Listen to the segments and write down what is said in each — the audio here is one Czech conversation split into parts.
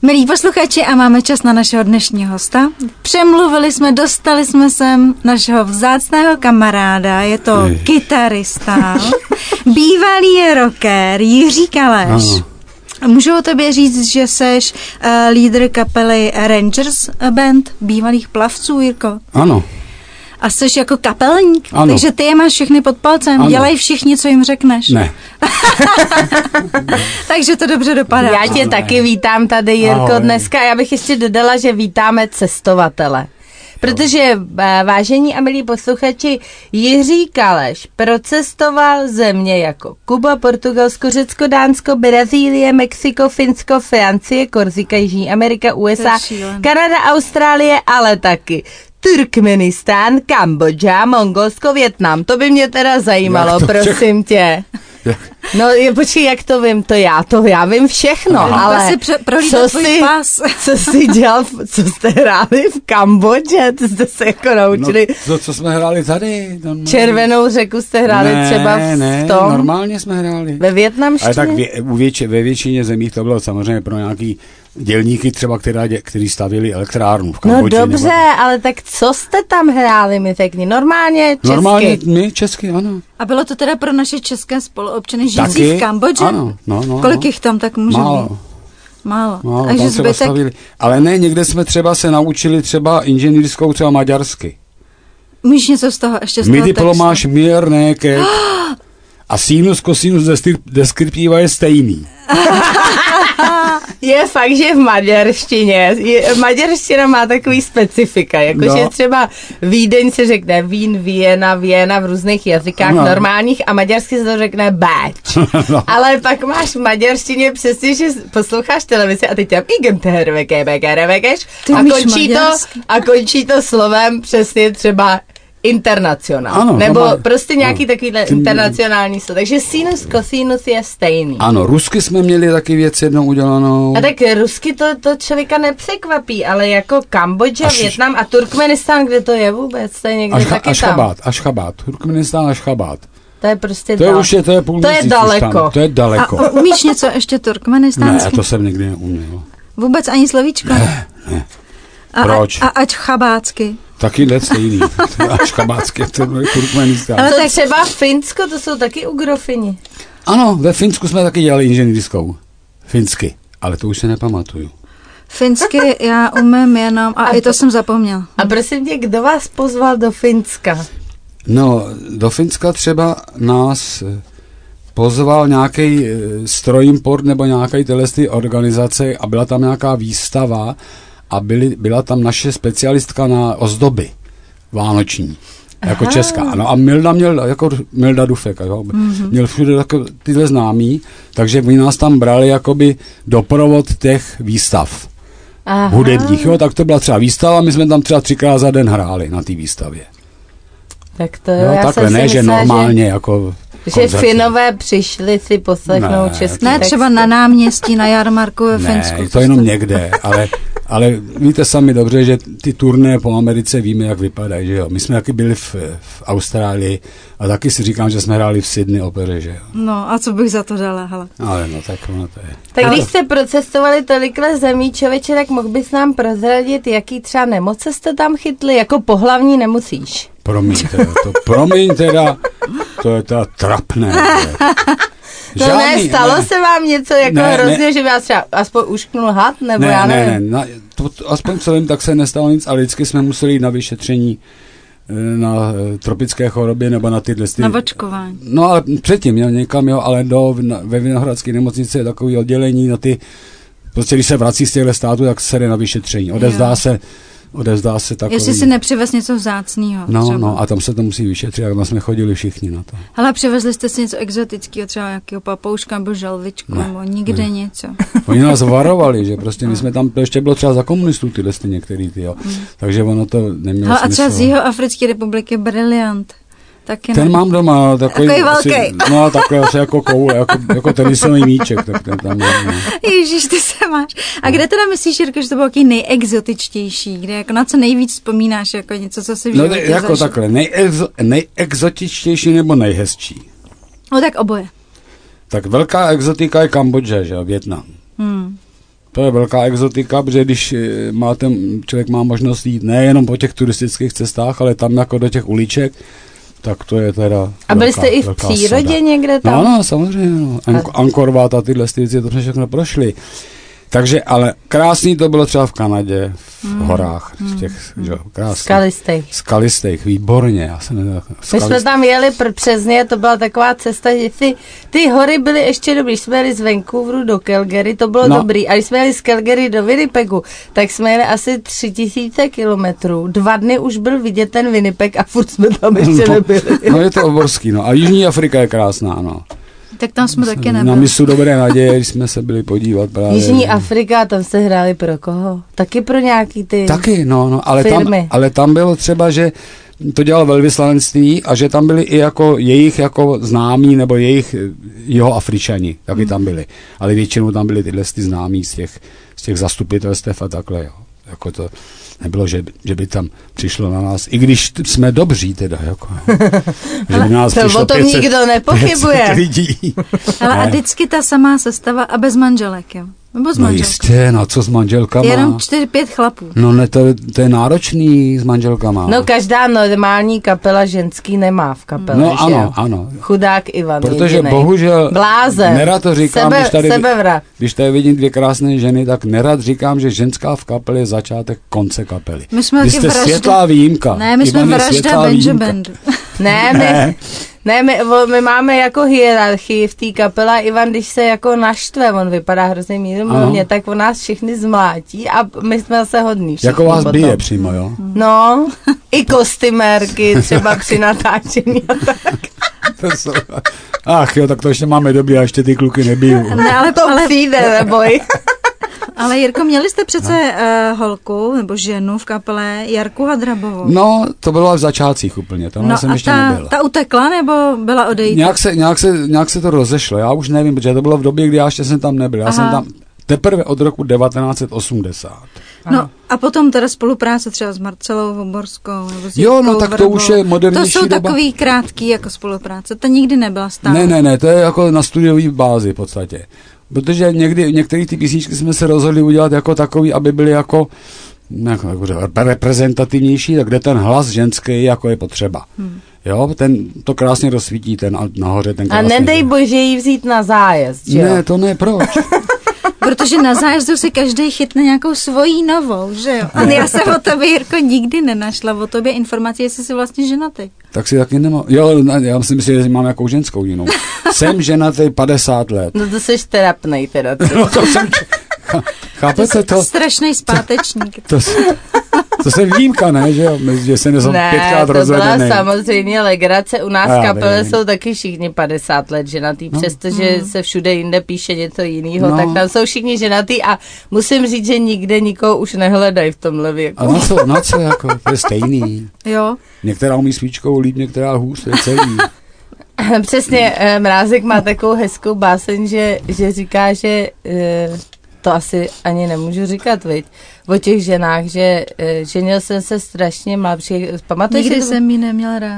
Milí posluchači, a máme čas na našeho dnešního hosta. Přemluvili jsme, dostali jsme sem našeho vzácného kamaráda, je to kytarista, bývalý rocker Jiří Kaleš. Můžu o tobě říct, že seš lídr kapely Rangers Band, bývalých plavců, Jirko? Ano. A jsi jako kapelník, ano. Takže ty je máš všechny pod palcem, ano. Dělají všichni, co jim řekneš. Ne. Takže to dobře dopadá. Já tě taky vítám tady, Jirko, dneska. Já bych ještě dodala, že vítáme cestovatele. Protože, vážení a milí posluchači, Jiří Kaleš procestoval země jako Kuba, Portugalsko, Řecko, Dánsko, Brazílie, Mexiko, Finsko, Francie, Korsika, Jižní Amerika, USA, Kanada, Austrálie, ale taky Turkmenistán, Kambodža, Mongolsko, Vietnam. To by mě teda zajímalo, prosím tě. No, počkej, jak to vím, já vím všechno, ale co jsi dělal, co jste hráli v Kambodži, to jste se jako naučili. No, to, co jsme hráli tady. Červenou řeku jste hráli třeba v tom. Normálně jsme hráli. Ve vietnamštině? Ale tak ve většině zemích to bylo samozřejmě pro nějaký dělníky třeba, kteří stavěli elektrárnu v Kambodži. No dobře, ale tak co jste tam hráli, mi řekni? Normálně česky? Normálně my česky, ano. A bylo to teda pro naše české spoluobčany žijící v Kambodži? Ano, no. Kolik jich tam tak může být? Málo. Takže tam třeba stavili. Ale ne, někde jsme třeba se naučili třeba inženýrskou třeba maďarsky. Můžeš něco z toho ještě z toho My textu? diplomáš mír, nekek. A sinus, kosinus deskriptiva je stejný. Je fakt, že v maďarštině, maďarština má takový specifika, jakože třeba Vídeň se řekne Vín, Viena v různých jazykách normálních a maďarsky se to řekne Báč. Ale pak máš v maďarštině přesně, že posloucháš televizi a teď tam a končí to slovem přesně třeba internacionál. Ano, nebo prostě nějaký takovýhle internacionální slovo. Takže sinus, kosinus je stejný. Ano, rusky jsme měli taky věc jednou udělanou. A tak rusky to člověka nepřekvapí, ale jako Kambodža, Vietnam a Turkmenistán, kde to je vůbec? To je někde taky tam. Ašchabad. Turkmenistán, Ašchabad. To je prostě to je půl to je daleko. To je daleko. A umíš něco ještě turkmenistánsky? Ne, to jsem nikdy neuměl. Vůbec ani slovíčko? Ne. Proč? A ačchabácky? Taky ne stejný. Ašchabácky, to je Turkmenistán. Ale tak třeba Finsko, to jsou taky ugrofini. Ano, ve Finsku jsme taky dělali inženýrskou. Finsky, ale to už se nepamatuju. Finsky já umím jenom, a i to jsem zapomněl. A prosím tě, kdo vás pozval do Finska? No, do Finska třeba nás pozval nějaký Strojimport nebo nějaký telesty organizace a byla tam nějaká výstava a byla tam naše specialistka na ozdoby vánoční, jako česká. No a Milda Dufek, měl všude tyhle známí, takže oni nás tam brali jakoby doprovod těch výstav hudebních. Tak to byla třeba výstava, my jsme tam třeba 3krát za den hráli na té výstavě. Tak to jo, takhle ne, že normálně jako že Finové přišli si poslechnout český Ne, třeba na náměstí, na jarmarku ve Finsku. Ne, to jenom někde, ale víte sami dobře, že ty turné po Americe víme, jak vypadají, že jo. My jsme taky byli v Austrálii a taky si říkám, že jsme hráli v Sydney opeře, že jo. No a co bych za to dala, hele. Ale no, tak ono to je. Tak když jste procestovali tolikle zemí, člověče, tak mohl bys nám prozradit, jaký třeba nemoce jste tam chytli, jako pohlavní nemusíš. Promiň teda, to je teda trapné. Stalo se vám něco jako hrozně, že by vás třeba aspoň ušknul had, nebo já nevím? Ne, aspoň co vím, tak se nestalo nic, ale vždycky jsme museli jít na vyšetření na tropické chorobě nebo na tyhle... Na očkování. No ale předtím, někam, ale ve Vinohradské nemocnici je takový oddělení na ty, prostě když se vrací z těchto států, tak se jde na vyšetření. Odevzdá se takový... Jestli si nepřivez něco vzácného. No, a tam se to musí vyšetřit, jak jsme chodili všichni na to. Ale přivezli jste si něco exotického, třeba nějakého papouška nebo želvičku, nebo nikde něco. Oni nás varovali, že prostě my jsme tam, to ještě bylo třeba za komunistů tyhle některý, takže ono to nemělo smysl. A třeba z Jihoafrické republiky briliant. Taky ten mám doma, takový velký. No, takový asi jako koule, jako tenisový míček. Tak tam je, no. Ježíš, ty se máš. A kde teda myslíš, Jirko, že to bylo jaký nejexotičtější? Kde jako na co nejvíc vzpomínáš, jako něco, co si v životě zažil? Jako takhle, nejexotičtější nebo nejhezčí? No tak oboje. Tak velká exotika je Kambodža, že jo, Vietnam. To je velká exotika, protože když člověk má možnost jít nejenom po těch turistických cestách, ale tam jako do těch uliček, tak to je teda a byli jste i v přírodě sada. Někde tam? No, samozřejmě. No. Angkor Wat a tyhle věci, to jsme všechno prošli. Takže, ale krásný to bylo třeba v Kanadě, v horách, v těch krásných. Skalistých, výborně. My jsme tam jeli přes ně, to byla taková cesta, že ty hory byly ještě dobrý. Jsme jeli z Vancouveru do Calgary, to bylo dobrý. A když jsme jeli z Calgary do Winnipegu, tak jsme jeli asi 3000 kilometrů. 2 dny už byl vidět ten Winnipeg a furt jsme tam ještě nebyli. No je to obrovský, no. A Jižní Afrika je krásná, no. Tak tam jsme taky nebyli. Na Mysu Dobré naděje, když jsme se byli podívat právě. Jižní Afrika, tam se hráli pro koho? Taky pro nějaký ty Taky, no, ale tam bylo třeba, že to dělalo velvyslanectví a že tam byli i jako jejich jako známí nebo jeho Afričani, taky tam byli. Ale většinou tam byli tyhle známí z těch zastupitelstev a takhle, jo. Jako to nebylo, že by tam přišlo na nás, i když jsme dobří teda, jako, že by nás přišlo o tom 500, nikdo nepochybuje. Lidí. Ale a vždycky ta samá sestava a bez manželek, jo? Nebo s manželkou? Jistě, no co s manželkama? Jenom 4-5 chlapů. No ne, to je náročný s manželkama. No každá normální kapela ženský nemá v kapele, no, ano. Chudák Ivan. Protože jedinej. Bohužel, blázen. nerad to říkám, sebevrat. Když tady vidím 2 krásné ženy, tak nerad říkám, že ženská v kapele je začátek konce kapely. My jsme Vy jste světlá výjimka. Ne, my jsme vražda Benjabandu. Ne, my máme jako hierarchii v té kapele. Ivan, když se jako naštve, on vypadá hrozně mírně, tak on nás všechny zmlátí a my jsme zase hodní. Jako vás potom bije přímo, jo? No, i kostymérky třeba při natáčení a tak. Ach jo, tak to ještě máme dobrý a ještě ty kluky nebijou. Ne, ale to přijde, neboj. Ale Jirko, měli jste přece holku nebo ženu v kapele, Jarku Hadrabovou. No, to bylo v začátcích úplně, tam jsem ještě nebyl. Ta utekla nebo byla odejít? Nějak se to rozešlo, já už nevím, protože to bylo v době, kdy já ještě jsem tam nebyl. Já jsem tam teprve od roku 1980. No a potom teda spolupráce třeba s Marcelou Voborskou nebo s Jo, no tak to už je modernější doba. To jsou doba. takový krátký jako spolupráce, to nikdy nebyla stále. Ne, to je jako na studiový bázi v podstatě. Protože některé ty písničky jsme se rozhodli udělat jako takový, aby byly jako reprezentativnější, tak kde ten hlas ženský jako je potřeba. Jo, to krásně rozsvítí nahoře ten krásný. A nedej bože jí vzít na zájezd, že jo? Ne, to ne, proč? Protože na zájezdu si každý chytne nějakou svojí novou, že jo? A já jsem o tobě, Jirko, nikdy nenašla o tobě informaci, jestli jsi vlastně ženatý. Tak si taky nemám. Jo, já si myslím, že mám nějakou ženskou jinou. Jsem ženatý 50 let. No to jsi trapnej teda. No to jsem... Chápete to? Strašný zpátečník. To jsem výjimka, ne? Že se nezom 5krát rozvedený. Ne, to byla samozřejmě legrace. U nás v kapele jsou taky všichni 50 let ženatý, přestože se všude jinde píše něco jiného, tak tam jsou všichni ženatý a musím říct, že nikde nikoho už nehledají v tomhle věku. A na co jako? To je stejný. Jo. Některá umí svíčkou líp, některá hůř, to je celý. Přesně, Mrázek má takovou hezkou báseň, že říká, že to asi ani nemůžu říkat, viď? O těch ženách, že ženil jsem se strašně mladší. Nikdy jsem jí neměl rád.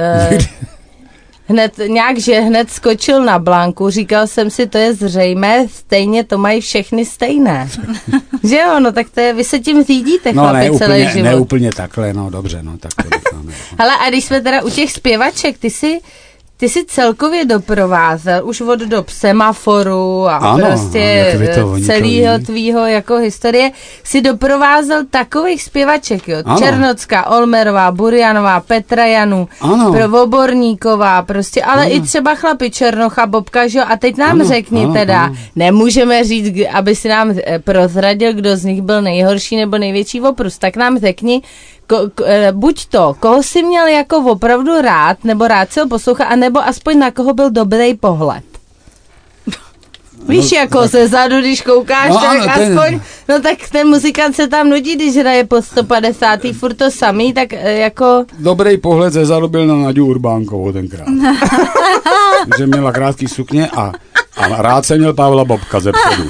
Hned skočil na Blanku, říkal jsem si, to je zřejmé, stejně to mají všechny stejné. Že jo, no tak to je, vy se tím řídíte, chlapi, celý život. Ne úplně takhle, no dobře, no tak to necháme. Hele, a když jsme teda u těch zpěvaček, ty jsi celkově doprovázel už od dob Semaforu a ano, prostě celého tvýho jako historie, si doprovázel takových zpěvaček, jo? Ano. Černocká, Olmerová, Burjanová, Petra Janu, Voborníková, prostě, ale i třeba chlapi Černocha, Bobka, že jo? A teď nám řekni teda, nemůžeme říct, aby si nám prozradil, kdo z nich byl nejhorší nebo největší oprus, tak nám řekni, buď to, koho jsi měl jako opravdu rád, nebo rád si ho poslouchat, anebo aspoň na koho byl dobrý pohled. Víš, jako ze zadu, když koukáš, tak aspoň, no tak ten muzikant se tam nudí, když hraje po 150. furt to samý, tak jako... Dobrý pohled ze zadu byl na Naďu Urbánkovou tenkrát. Že měla krátký sukně a rád jsem měl Pavla Bobka ze předu.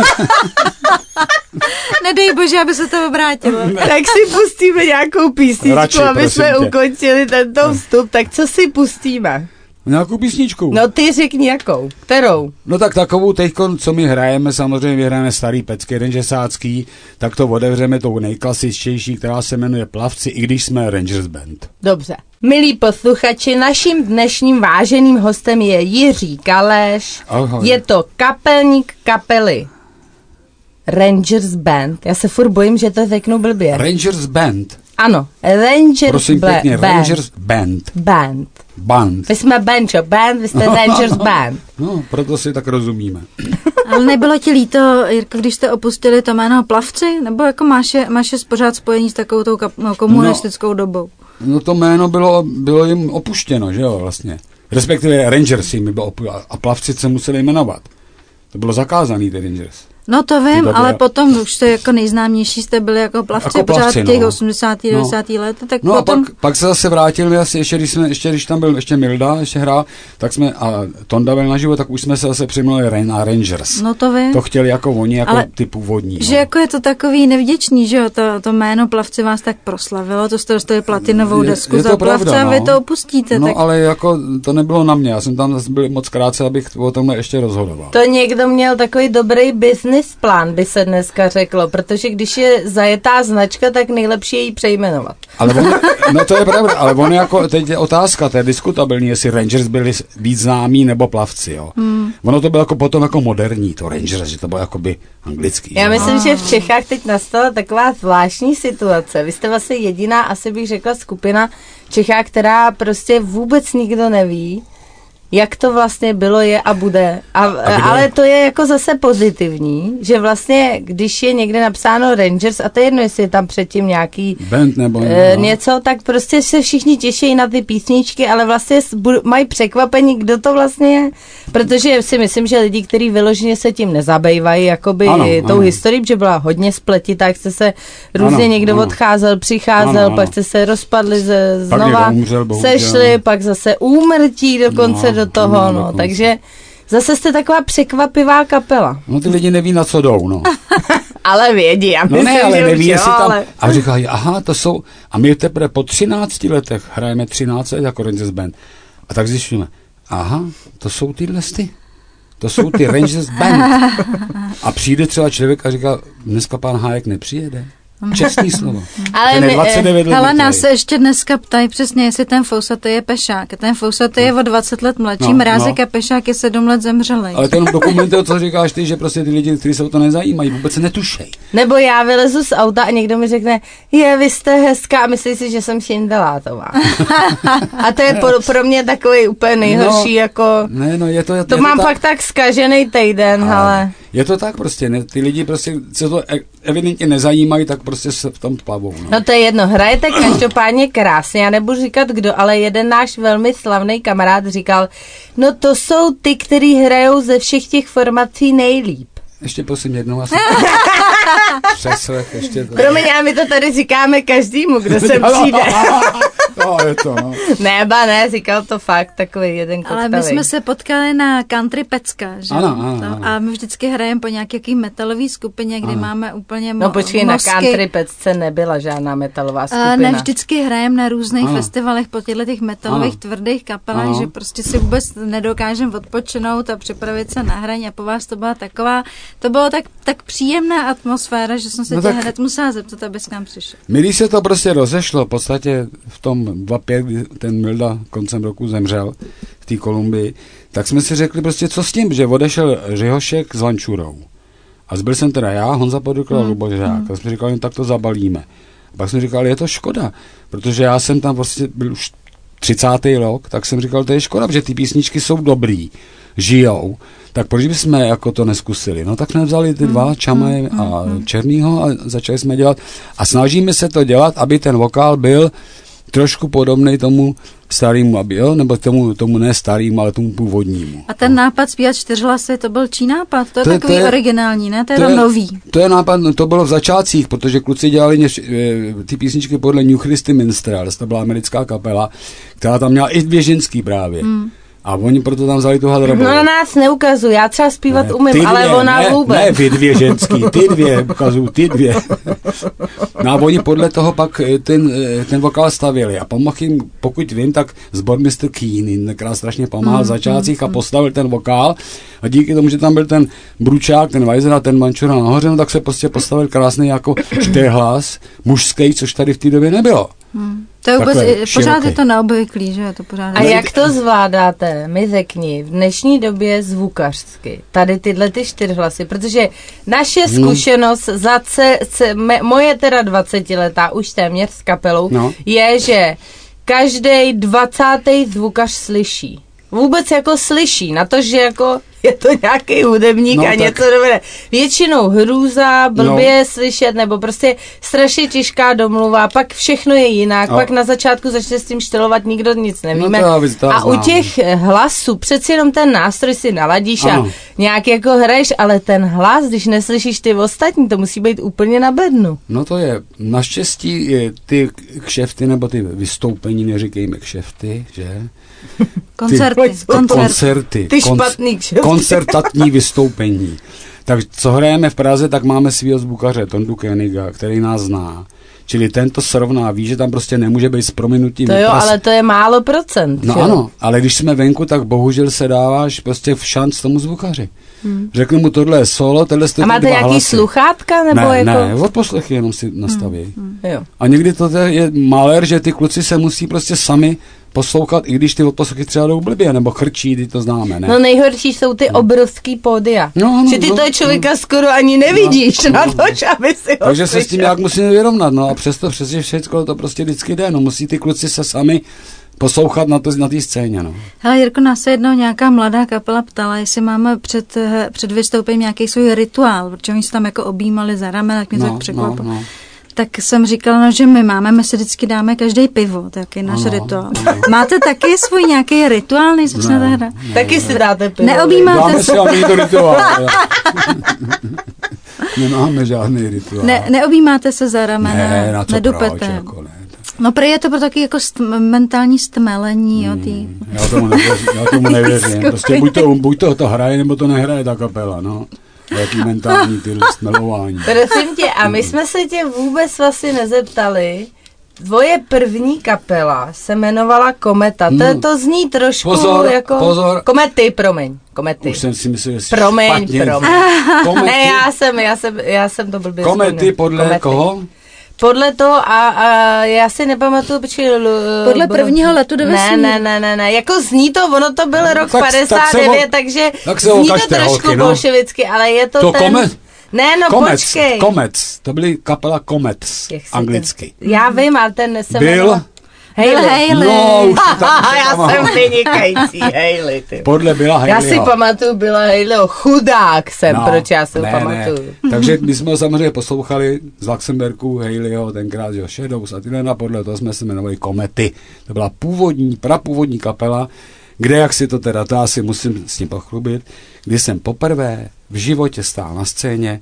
Nedej bože, aby se to obrátilo. Tak si pustíme nějakou písničku, aby jsme ukončili tento vstup. Tak co si pustíme? Nějakou písničku. No ty řekni jakou, kterou? No tak takovou teďko, co my hrajeme, samozřejmě vyhrajeme starý pecky rangersácký, tak to otevřeme tou nejklasičtější, která se jmenuje Plavci, i když jsme Rangers Band. Dobře. Milí posluchači, naším dnešním váženým hostem je Jiří Kaleš. Ahoj. Je to kapelník kapely Rangers Band. Já se furt bojím, že to řeknu blbě. Rangers Band. Ano, Rangers Prosím pěkně, Rangers Band. Band. Vy jsme band, vy jste Rangers Band. No, proto si tak rozumíme. Ale nebylo ti líto, Jirko, když jste opustili to jméno Plavci? Nebo jako máš je pořád spojení s takovou tou komunistickou dobou? No to jméno bylo jim opuštěno, že jo, vlastně. Respektive Rangers jim bylo a Plavci se museli jmenovat. To bylo zakázaný, ty Rangers. No to vím, ale potom už jste jako nejznámější jste byli jako Plavci jako pořád Plavci, těch no. 80. 90. let. Tak no potom... a pak se zase vrátili, ještě když tam byl ještě Milda, ještě hrál, tak jsme, a Tonda byl naživo, tak už jsme se zase přimluvili na Rangers. No to vím. To chtěli jako oni, jako ale ty původní. Že jako je to takový nevděčný, že jo, to jméno Plavci vás tak proslavilo, to jste dostali platinovou desku za pravda, Plavce a vy to opustíte. No tak... ale jako to nebylo na mě, já jsem tam zase byl moc krátce, abych o tomhle ještě rozhodoval. To někdo měl takový dobrý business plán, by se dneska řeklo, protože když je zajetá značka, tak nejlepší je ji přejmenovat. Ale no to je pravda, ale on jako, teď je otázka, to je diskutabilní, jestli Rangers byli víc známí nebo Plavci, jo. Ono to bylo jako potom jako moderní, to Rangers, že to bylo jakoby anglický. Já myslím, že v Čechách teď nastala taková zvláštní situace. Vy jste vlastně jediná, asi bych řekla, skupina v Čechách, která prostě vůbec nikdo neví, jak to vlastně bylo, je a bude. Ale to je jako zase pozitivní, že vlastně, když je někde napsáno Rangers, a to je jedno, jestli je tam předtím nějaký band nebo něco, tak prostě se všichni těší na ty písničky, ale vlastně mají překvapení, kdo to vlastně je. Protože si myslím, že lidi, kteří vyloženě se tím nezabývají, jakoby tou historií, že byla hodně spletitá, jak jste se různě někdo odcházel, přicházel, pak jste se rozpadli znova, sešli, pak zase úmrtí dokonce do toho, no, takže zase jste taková překvapivá kapela. No ty lidi neví, na co jdou, no. Ale vědí, já myslím, ne, ale že neví, jestli tam, ale... A říkají, aha, to jsou, a my teprve po 13 letech hrajeme 13 let jako Rangers Band. A tak zjišťujeme, aha, to jsou tyhle sty. To jsou ty Rangers Band. A přijde třeba člověk a říká, dneska pán Hájek nepřijede. Čestný slovo. Ale hele, nás se ještě dneska ptají přesně, jestli ten Fousatý je Pešák. Ten Fousatý je o 20 let mladší, Mrázek a Pešák je 7 let zemřelej. Ale to jenom dokumentuje, co říkáš ty, že prostě ty lidi, kteří se o to nezajímají, vůbec se netušej. Nebo já vylezu z auta a někdo mi řekne, vy jste hezká a myslí si, že jsem Šindelátová. A to je pro mě takový úplně nejhorší, jako... Ne, no je to... To mám pak tak zkažený týden, ale... Je to tak prostě, ne? Ty lidi prostě se to evidentně nezajímají, tak prostě se v tom plavou. No to je jedno, hrajete každopádně krásně, já nebudu říkat kdo, ale jeden náš velmi slavný kamarád říkal, no to jsou ty, kteří hrajou ze všech těch formací nejlíp. Ještě prosím jednou asi. Přeslech ještě to. Promiň, a my to tady říkáme každému, kdo sem přijde. No, je to, no. Ne, říkal to fakt takový jeden koktavý. Ale my jsme se potkali na Country Pecka, že? Ano. A my vždycky hrajeme po nějaký metalový skupině, kdy máme úplně No počkej, na Country Pecce nebyla žádná metalová skupina. Ne, vždycky hrajeme na různých festivalech po těchto metalových tvrdých kapelách, že prostě si vůbec nedokážeme odpočinout a připravit se na hraní a po vás to byla taková, to bylo tak příjemná atmosféra, že jsem se tě hned musela zeptat, abys k nám přišel. My, když se to prostě rozešlo, v podstatě v tom 2005, kdy ten Milda koncem roku zemřel v té Kolumbii, tak jsme si řekli prostě, co s tím, že odešel Řihošek s Vančurou. A zbyl jsem teda já, Honza Podrukl a Lubožák. A jsme říkali, no, tak to zabalíme. A pak jsme říkali, je to škoda, protože já jsem tam prostě byl už 30. rok, tak jsem říkal, to je škoda, protože ty písničky jsou dobrý, žijou, tak proč bychom jako to neskusili? No tak jsme vzali ty dva, Čamaj a Černýho, a začali jsme dělat a snažíme se to dělat, aby ten vokál byl trošku podobný tomu starému, nebo tomu ne starému, ale tomu původnímu. A ten nápad zpívat 4 hlasy, to byl čí nápad? To je takový originální, ne? To je nový. To je nápad, to bylo v začátcích, protože kluci dělali ty písničky podle New Christy Minstrels, to byla americká kapela, která tam měla i 2 ženský právě. A oni proto tam vzali tu hadrobou. No na nás neukazují, já třeba zpívat umím, ale ona vůbec. Ne, vy dvě ženský, ty dvě ukazují, ty dvě. No a oni podle toho pak ten vokál stavěli. A pomohl jim, pokud vím, tak sbormistr Keen, který strašně pomáhal v začátcích a postavil ten vokál. A díky tomu, že tam byl ten Bručák, ten Weiser a ten Mančura nahoře, no, tak se prostě postavil krásný jako čtyřhlas mužský, což tady v té době nebylo. To je vůbec, pořád je to neobvyklý, že? To pořád a jak to zvládáte? Mi řekni, v dnešní době zvukařsky, tady tyhle ty čtyřhlasy, protože naše zkušenost moje teda 20letá, už téměř s kapelou, je, že každý 20. zvukař slyší. Vůbec jako slyší, na to, že jako je to nějaký hudebník a něco dobré. Většinou hrůza, blbě slyšet, nebo prostě strašně těžká domluva, pak všechno je jinak, pak na začátku začne s tím štylovat, nikdo nic nevíme. A u těch hlasů, přeci jenom ten nástroj si naladíš a nějak jako hraješ, ale ten hlas, když neslyšíš ty ostatní, to musí být úplně na bednu. No to je, naštěstí je ty kšefty, nebo ty vystoupení, neříkejme kšefty, že? Koncerty. Ty špatný kšefty. Koncertatní vystoupení. Tak co hrajeme v Praze, tak máme svýho zvukaře, Tondu Koeniga, který nás zná. Čili tento srovná, ví, že tam prostě nemůže být s prominutím. To jo, ale to je málo procent. No ano, ale když jsme venku, tak bohužel se dáváš prostě v šanc tomu zvukaři. Řeknu mu, tohle je solo, tohle stojí. A máte nějaký hlasy. Sluchátka? Nebo ne, odposlechy jenom si nastaví. Jo. A někdy to je malér, že ty kluci se musí prostě sami poslouchat, i když ty odposlechy třeba jdou blbě, nebo chrčí, ty to známe, ne? No nejhorší jsou ty obrovský pódia. Že ty toho člověka skoro ani nevidíš na to, aby si ho takže se s tím nějak musíme vyrovnat, no a přesto přesně všechno to prostě vždycky jde, no musí ty kluci se sami poslouchat na té scéně, no. Hele, Jirko, nás se jednou nějaká mladá kapela ptala, jestli máme před vystoupením nějaký svůj rituál, protože oni se tam jako objímali za ramen, tak mě to tak překvapilo. No. Tak jsem říkala, že my si vždycky dáme každý pivo, tak je náš rituál. Máte taky svůj nějaký rituál, než začnete hrát? Taky si dáte pivo. Neobjímáte se. Dáme si to rituál. Nemáme žádný rituál. Neobjímáte se za ramena, ne, na co nedupete. Proč, jako ne. No prý je to pro taky jako mentální stmelení. Já tomu nevěřím. Prostě buď to hraje, nebo to nehraje ta kapela, no. Jaký mentální stmelování. Prosím tě, a my jsme se tě vůbec vlastně nezeptali. Tvoje první kapela se jmenovala Kometa. To zní trošku Pozor. Komety. Už jsem si myslel, že jsi Promiň. Komety. Ne, já jsem to blbě Komety podle koho? Podle toho a já si nepamatuju, podle prvního letu do vesmíru. Ne, jako zní to, ono to byl rok 59, takže zní to trošku bolševicky, ale je to ten... Komet? Ne, no počkej. Comets, to byly kapela Comets, anglicky. Já vím, ale ten se byl... Hayley. No, já jsem vynikající Hayley. Podle Billa Haleyho. Já si pamatuju Billa Haleyho, chudák jsem, proč já si ho pamatuju. Takže my jsme ho samozřejmě poslouchali z Luxemburku, Haleyho, tenkrát Shadows a tyhle, a podle toho jsme se jmenovali Komety. To byla prapůvodní kapela, kde, jak si to teda, to asi musím s tím pochlubit, kdy jsem poprvé v životě stál na scéně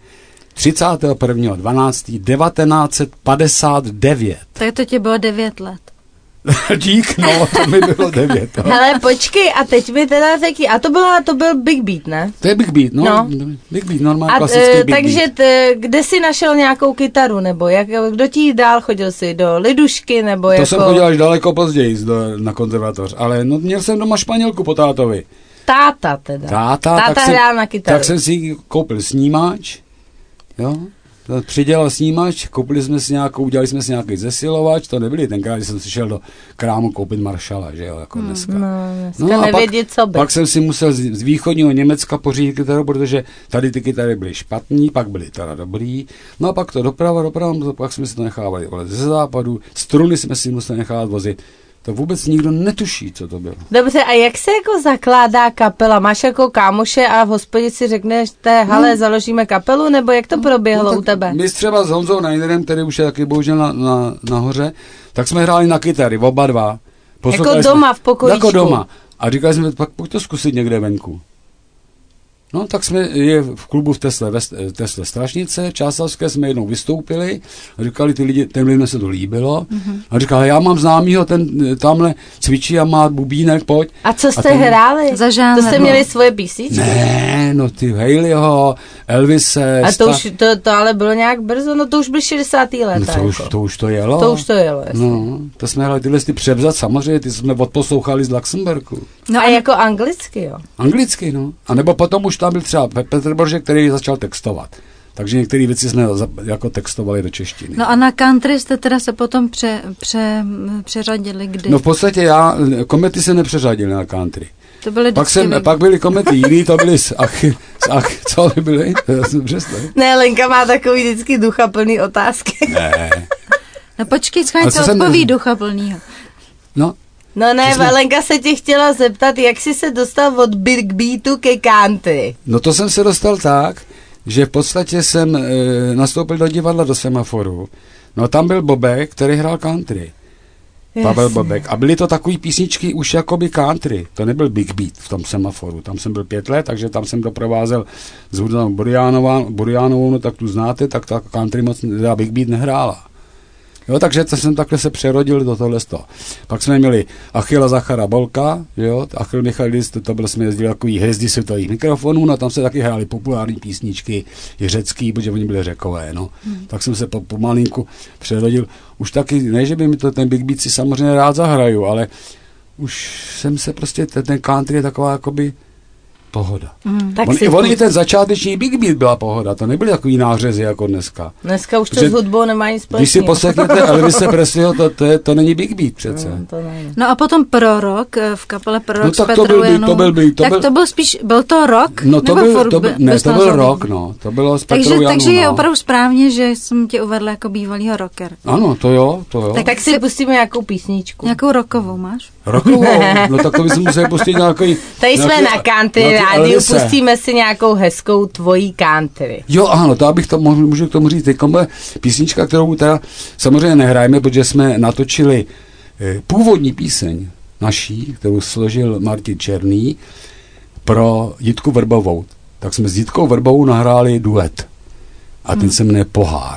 31.12.1959. Tak to ti bylo 9 let. Dík, no, to mi bylo 9. Hele, počkej, a teď mi teda řekni, a to byl Big Beat, ne? To je Big Beat, no. Big Beat, normální klasický Big takže Beat. Kde jsi našel nějakou kytaru, nebo kdo ti dál chodil si, do Lidušky, nebo to jsem chodil až daleko později na konzervatoř, ale měl jsem doma Španělku po tátovi. Táta teda. Táta hrál na kytaru. Tak jsem si koupil snímač, jo. Přidělal snímač, udělali jsme si nějaký zesilovač, to nebyli tenkrát, když jsem si šel do krámu koupit Maršala, že jo, jako dneska. No nevědět, co by. Pak jsem si musel z východního Německa pořídit kytaru, protože tady ty kytary byly špatný, pak byly teda dobrý, no a pak to doprava, pak jsme si to nechávali ze západu, struny jsme si museli nechávat vozit. To vůbec nikdo netuší, co to bylo. Dobře, a jak se jako zakládá kapela? Máš jako kámoše a v hospodě si řekneš, založíme kapelu, nebo jak to proběhlo u tebe? My třeba s Honzou Neiderem, který už je taky bohužel nahoře, tak jsme hráli na kytary, oba dva. Jako doma v pokojíčku. Jako doma. A říkali jsme, pak pojď to zkusit někde venku. No, tak jsme je v klubu v Tesle Strašnice, Čásavské jsme jednou vystoupili, a říkali těm lidem se to líbilo, a říkali, já mám známýho, ten tamhle cvičí a má bubínek, pojď. A co jste hráli? Za žánr. To jste měli svoje písničky? Ne, no ty Hayleyho, Elvise. A to ale bylo nějak brzo, no to už byly 60. léta. No to už to jelo. To už to jelo, jasně. No, to jsme hráli tyhle převzat, samozřejmě, ty jsme odposlouchali z Luxemburku. No a jako anglicky, jo? Anglicky, no. A nebo potom už tam byl třeba Petr Boržek, který začal textovat. Takže některé věci jsme jako textovali do češtiny. No a na country jste teda se potom přeřadili kdy? No v podstatě komety se nepřeřadily na country. To byly pak byly komety jiný, to byly co by byly? Ne, Lenka má takový vždycky duchaplný otázky. Ne. No počkej, schválně odpoví duchaplnýho. No ne, Lenka se tě chtěla zeptat, jak jsi se dostal od big beatu ke country. No to jsem se dostal tak, že v podstatě jsem nastoupil do divadla do Semaforu. No tam byl Bobek, který hrál country. Pavel Bobek. A byly to takové písničky už jakoby country. To nebyl big beat v tom Semaforu. Tam jsem byl 5 let, takže tam jsem doprovázel s Hudanou Buriánovou, no tak tu znáte, tak ta country moc big beat nehrála. Jo, takže jsem takhle se přerodil do tohle toho. Pak jsme měli Achilla Zachara Bolka, jo, Achil Michalis, to byl, jsme jezdili takový hvězdy světových mikrofonů, no tam se taky hráli populární písničky, i řecký, protože oni byli Řekové, no. Tak jsem se pomalinku přerodil. Už taky, ne, že by mi to ten big beat si samozřejmě rád zahraju, ale už jsem se prostě, ten country je taková jakoby pohoda. On i ten začáteční big beat byla pohoda, to nebyly takový nářezy jako dneska. Dneska už to s hudbou nemá nic společného. Když si poslechněte Elvise Presleyho, to není big beat přece. No a potom Prorok, v kapele Prorok no, s Petrou Janou. To byl spíš, byl to rock? No to byl rock, no. To bylo s Petrou Janou. Takže je opravdu správně, že jsem tě uvedla jako bývalýho rocker. Ano, to jo. Tak si pustíme nějakou písničku. Nějakou rockovou máš? Rockovou? No tak to bychom museli pustit nějaký... Tady jsme na country rádiu, pustíme si nějakou hezkou tvojí country. Jo, ano, to abych to můžu k tomu říct. Teď bude písnička, kterou teda samozřejmě nehrajeme, protože jsme natočili původní píseň naší, kterou složil Martin Černý pro Jitku Vrbovou. Tak jsme s Jitkou Vrbovou nahráli duet. A ten se jmenuje Pohár.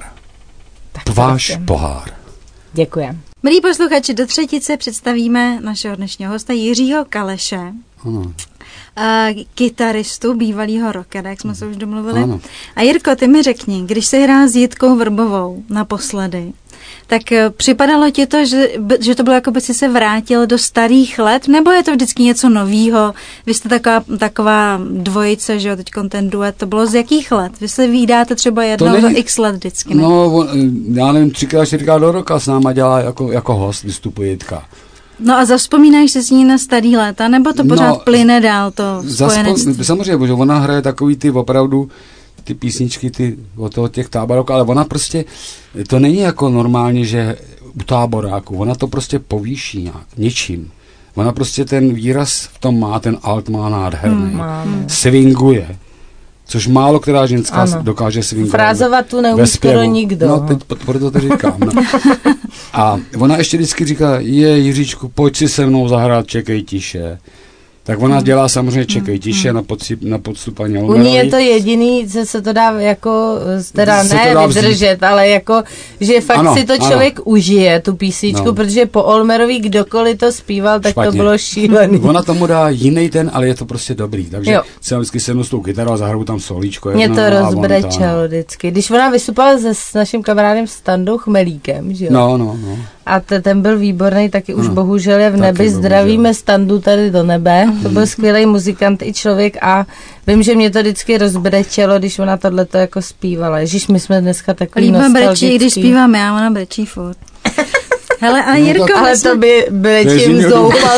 Váš pohár. Děkujem. Milí posluchači, do třetice představíme našeho dnešního hosta Jiřího Kaleše. Ano. Kytaristu, bývalýho rockera, jak jsme se už domluvili. Ano. A Jirko, ty mi řekni, když jsi hrál s Jitkou Vrbovou naposledy, tak připadalo ti to, že to bylo jako by si se vrátil do starých let, nebo je to vždycky něco novýho? Vy jste taková dvojice, že jo, teďkon ten duet, to bylo z jakých let? Vy se vídáte třeba jednou za x let vždycky, ne? No, já nevím, 3x do roka s náma dělá jako host, vystupuje Jitka. No a zavzpomínáš se s ní na starý léta, nebo to pořád plyne dál to spojenectví? Samozřejmě, protože ona hraje takový ty opravdu ty písničky od toho těch táborák, ale ona prostě, to není jako normálně, že u táboráku, ona to prostě povýší nějak, něčím. Ona prostě ten výraz v tom má, ten alt má nádherný. Swinguje. Což málo která ženská dokáže swingovat. Frázovat tu neumí skoro nikdo. No, teď proto to říkám. No. A ona ještě vždycky říká, Jiříčku, pojď si se mnou zahrát Čekej tiše. Tak ona dělá samozřejmě Čekej tiše na podstup paní Olmerový. U ní je to jediný, že se to dá jako, teda ne vydržet, ale jako, že fakt si to člověk užije, tu písničku, protože po Olmerový kdokoliv to zpíval, tak to bylo šílený. Ona tomu dá jiný ale je to prostě dobrý. Takže si vždycky sednu s tou kytarou a zahraju tam solíčko. Mě to rozbrečelo vždycky. Když ona vystupala s naším kamarádem Standou Chmelíkem, že jo? No. A ten byl výborný, taky už bohužel je v nebi. Zdravíme Standu tady do nebe. To byl skvělý muzikant i člověk a vím, že mě to vždycky rozbrečelo, když ona tohleto jako zpívala. Ježiš, my jsme dneska takový nostalgický. Brečí, když zpívám já, ona brečí furt. Hele, a Jirko... Ale to by brečím zoufal.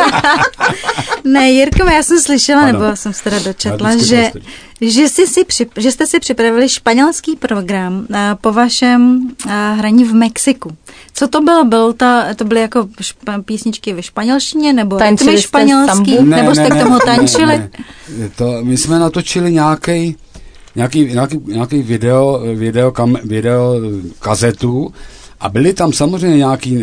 Ne, Jirko, já jsem slyšela, nebo jsem se teda dočetla, že jste si připravili španělský program po vašem hraní v Mexiku. Co to bylo? To byly jako písničky ve španělštině, nebo rytmy španělský, nebo jste k tomu tančili? Ne. My jsme natočili nějaký video kazetu a byly tam samozřejmě nějaký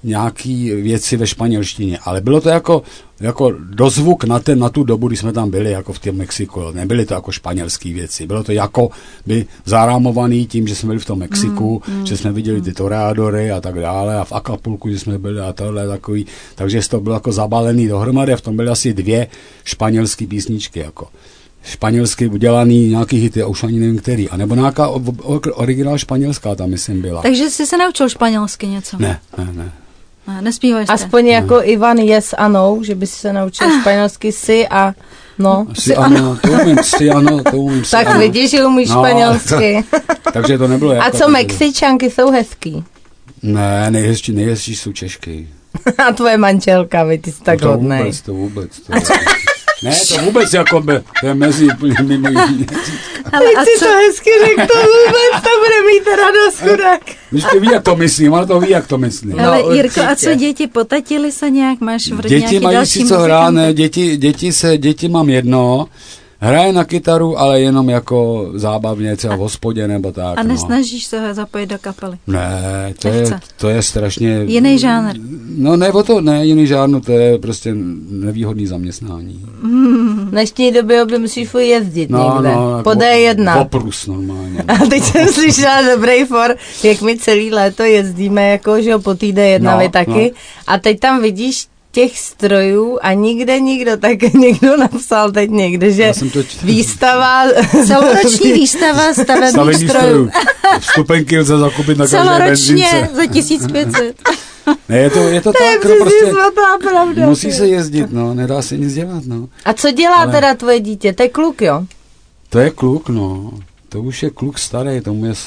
nějaký věci ve španělštině, ale bylo to jako dozvuk na tu dobu, kdy jsme tam byli, jako v tom Mexiku. Nebyly to jako španělské věci, bylo to jako by zarámovaný tím, že jsme byli v tom Mexiku, že jsme viděli ty toreadory a tak dále a v Acapulku, že jsme byli a tohle takový, takže to bylo jako zabalený dohromady a v tom byly asi 2 španělské písničky, jako španělsky udělaný nějaký hity, a už ani nevím který, anebo nějaká originál španělská tam, myslím, byla. Takže jsi se naučil španělsky něco? Ne. Nespíváš se? Aspoň jako Ivan yes a no, že bys se naučil španělsky si a no. Si ano, to umím. Tak vidíš, že umíš španělsky. Takže to nebylo jako... A co Mexičanky jsou hezký? Ne, nejhezčí jsou Češky. A tvoje manželka, ty jsi tak hodnej. To vůbec. Ne, to vůbec jako by, to je mezi úplně mimo jiný. Ale teď si to hezky řekl, to vůbec, to bude mít radost, chudák. Víš, ví, jak to myslím, ale to ví, jak to myslím. Ale no, Jirko, a co děti, potatili se nějak, máš v děti mají si co hrát, ne, děti mám jedno, hraje na kytaru, ale jenom jako zábavně, třeba v hospodě nebo tak. A nesnažíš se ho zapojit do kapely? Ne, to je strašně... Jiný žánr? No ne, jiný žánr, to je prostě nevýhodný zaměstnání. V dnešní době musíš jezdit někde. Po D1. Oprus normálně. A teď jsem slyšela dobrý for, jak my celý léto jezdíme, jako že po té D1 vy taky. A teď tam vidíš těch strojů a nikdo, tak někdo napsal teď někde, že výstava... Celoroční výstava stavebních strojů. Vstupenky lze zakupit na každé benzince. Celoročně za 1500. Ne, je to tak, prostě pravda, musí se jezdit, no, nedá se nic dělat, no. A co dělá teda tvoje dítě? To je kluk, jo? To je kluk, no. To už je kluk starý, tomu je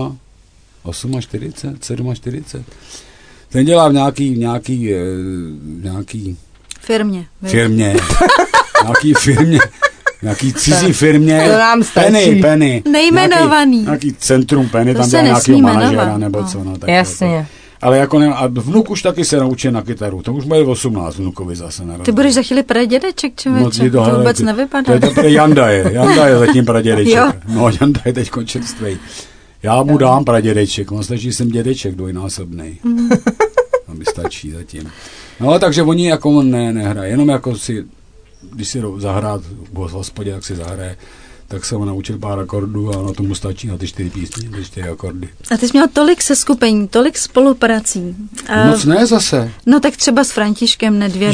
47. Ten dělá v nějaký firmě. Nějaký cizí firmě. To nám stačí. Penny. Nejmenovaný. Nějaký centrum Penny, tam dělá nějakého manažera nebo co. No, jasně. Ale jako a vnuk už taky se naučí na kytaru. To už má 18 vnukovi zase. Ty budeš za chvíli pradědeček, člověče. To vůbec nevypadá. To je Janda je zatím pradědeček. No, Janda je teď čerstvej. Já mu dám pradědeček, on stačí jsem dědeček dvojnásobnej. To mi stačí zatím. No, takže oni jako nehrají, jenom jako si, když si zahrát v hospodě, tak si zahraje, tak se ho naučil pár akordů a ono tomu stačí na ty 4 písně, ty 4 akordy. A ty jsi měl tolik seskupení, tolik spoluprací. Moc ne zase. No tak třeba s Františkem Nedvědem.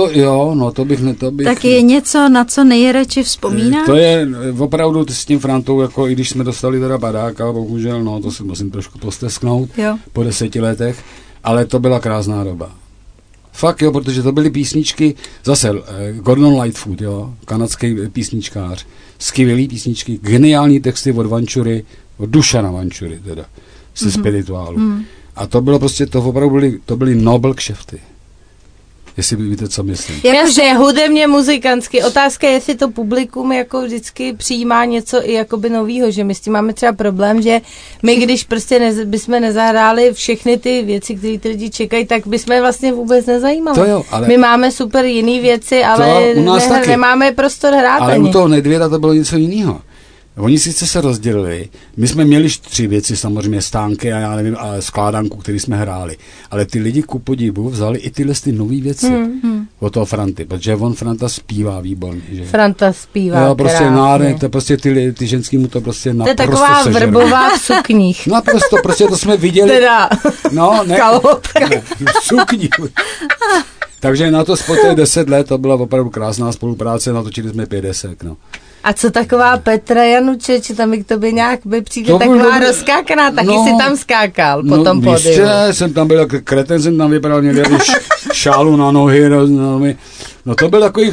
To bych. Tak je něco, na co nejradši vzpomínáš? To je opravdu s tím Frantou, jako i když jsme dostali teda badáka, bohužel, no to si musím trošku postesknout po 10 letech, ale to byla krásná doba. Fakt jo, protože to byly písničky, zase Gordon Lightfoot, kanadský písničkář, skvělý písničky, geniální texty od Vančury, od Dušana Vančury teda, ze spirituálu. A to bylo prostě, to byly Nobel kšefty. Jestli víte, co myslím. Jasně, hudebně, muzikantsky. Otázka je, jestli to publikum jako vždycky přijímá něco i jakoby novýho, že my s tím máme třeba problém, že my, když prostě bychom nezahráli všechny ty věci, které ty lidi čekají, tak bychom vlastně vůbec nezajímali. To jo, ale... My máme super jiný věci, ale nemáme prostor hrát. Ale u toho Nedvěda to bylo něco jiného. Oni sice se rozdělili, my jsme měli 3 věci, samozřejmě stánky a já nevím, a skládanku, který jsme hráli, ale ty lidi ku podivu vzali i tyhle nové věci od toho Franty, protože Franta zpívá výborně. Že? Franta zpívá jo, prostě nádherně, to prostě ty ženský mu to prostě naprosto sežerou. To je taková vrbová v sukních. Naprosto, prostě to jsme viděli. Teda, kalhotka. V sukních. Takže na to spotě 10 let, to byla opravdu krásná spolupráce, natočili jsme 5 desek, no. A co taková Petra Janučeč, tam mi k tobě nějak by přijde to taková rozskákaná, taky si tam skákal po tom pódiu. Víš, jsem tam byl jako kreten, jsem tam vypadal někde šálu na nohy, no to byl takový,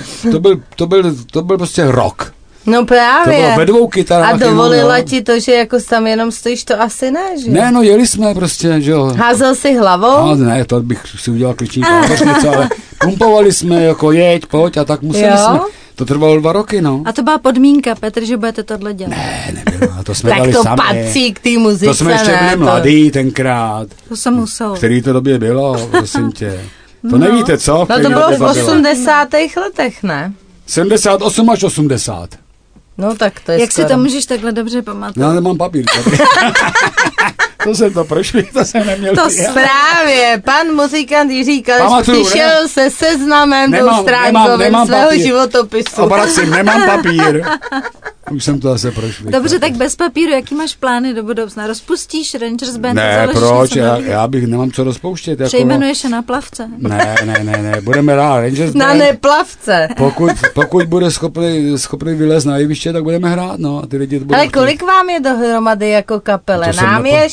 to byl prostě rock. No právě. To bylo ve 2 kytarách. A dovolila ti to, že jako tam jenom stojíš, to asi ne, že? Ne, no jeli jsme prostě, že jo. Házel si hlavou? Ne, to bych si udělal kličník, ale pumpovali jsme, jako jeď, pojď a tak museli jsme. To trvalo 2 roky, no. A to byla podmínka, Petr, že budete tohle dělat. Ne, nebylo, to jsme dali sami. Tak to patří k té muzice, to jsme ještě byli mladí tenkrát. To se muselo. V který to době bylo, prosím tě. To nevíte, co? No to bylo v 80. letech, ne? 78 až 80. No tak to je jak skoro. Si to můžeš takhle dobře pamatovat? Já nemám papír. To jsem to prošli, to jsem neměl. To právě, pan muzikant Jiří Kaleš přišel se seznamem dvoustránkovým svého papír. Životopisu. Obracím, nemám papír. Už jsem to zase prošli. Dobře, tak bez papíru, jaký máš plány do budoucna? Rozpustíš Rangers Band? Ne, proč? Já bych nemám co rozpouštět. Přejmenuješ je na plavce. Ne, budeme rád. Rangers na Band. neplavce. Pokud bude schopný vylézt na jeviště, tak budeme hrát, no. A ty lidi ale kolik vám je dohromady jako kapele? Nám je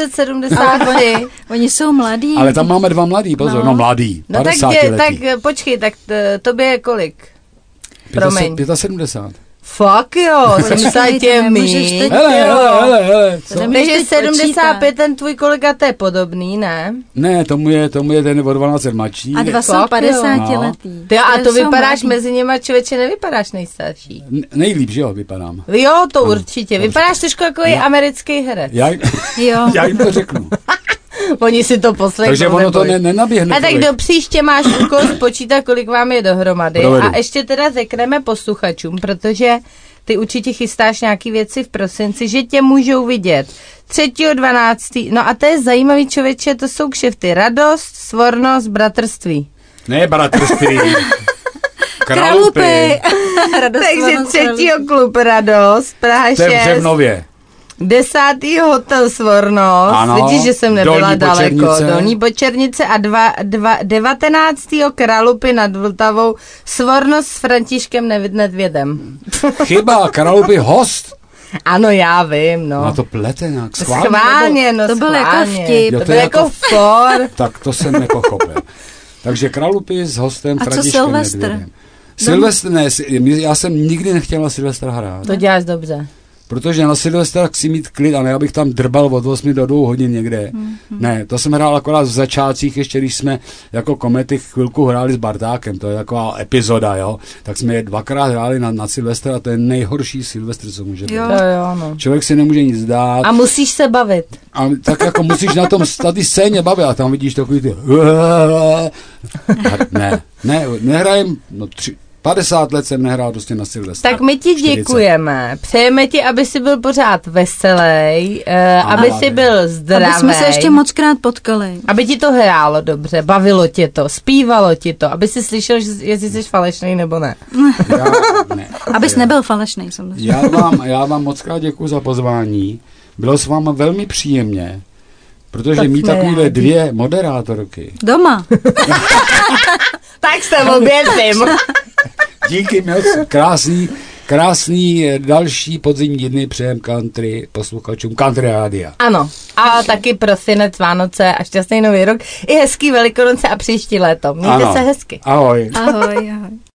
673. Oni jsou mladí. Ale tam máme 2 mladí, pozor, no mladí. No tak počkej, tak tobě je kolik? Promiň. 75. Fuck jo, 70 je mý. Hele. Takže 75, ten tvůj kolega, to je podobný, ne? Ne, tomu je ten o 12 mladší. A 2 jsou 50 letý. A to vypadáš mezi něma, člověče, nevypadáš nejstarší. Nejlíp, že jo, vypadám. Jo, to určitě. Vypadáš trošku jako je americký herec. Já jim to řeknu. Oni si to poslechnou. Takže ono to nenaběhne. A tak do příště máš úkol spočítat, kolik vám je dohromady. Provedu. A ještě teda řekneme posluchačům, protože ty určitě chystáš nějaký věci v prosinci, že tě můžou vidět 3.12. No a to je zajímavý, člověče, to jsou kšefty. Radost, svornost, bratrství. Ne bratrství. Kralupy. Takže 3. klub Radost, Praha 6. To je v Břevnově. 10. hotel Svornost, ano, vidíš, že jsem nebyla Dolní daleko. Počernice. Dolní Počernice a 19. Kralupy nad Vltavou, Svornost s Františkem Nedvědem. Chyba, Kralupy host. Ano, já vím, no. Na to plete nějak Schválně, no to byl jako schválně. vtip. To byl jako for. Tak to jsem nepochopil. Takže Kralupy s hostem a Františkem Nedvědem. Silvestr, ne, já jsem nikdy nechtěl na Silvestra hrát. To děláš dobře. Protože na Silvestra chci mít klid a ne, abych tam drbal od 8 do 2 hodin někde. Ne, to jsem hrál akorát v začátcích, ještě když jsme jako Komety chvilku hráli s Bartákem, to je taková epizoda, jo. Tak jsme je 2krát hráli na Silvestra a to je nejhorší Silvestr, co může být. Jo, no. Člověk si nemůže nic dát. A musíš se bavit. A tak jako musíš na tom tady scéně bavit a tam vidíš takový ty nehrajem, 50 let jsem nehrál prostě na Silvestra. Tak my ti děkujeme. Přejeme ti, aby si byl pořád veselý, aby si byl zdravý. Aby jsme se ještě mockrát potkali. Aby ti to hrálo dobře, bavilo tě to, zpívalo ti to, aby si slyšel, jestli jsi falešný nebo ne. Ne. Abys nebyl falešný, samozřejmě. Já vám mockrát děkuji za pozvání. Bylo s váma velmi příjemně, protože tak mít takovýhle 2 moderátorky. Doma. Tak se obětím. Díky moc, krásný další podzimní dny přejem country posluchačům Country Rádia. Ano, a taky prosinec, Vánoce a šťastný nový rok, i hezký Velikonoce a příští léto. Mějte se hezky. Ahoj. Ahoj.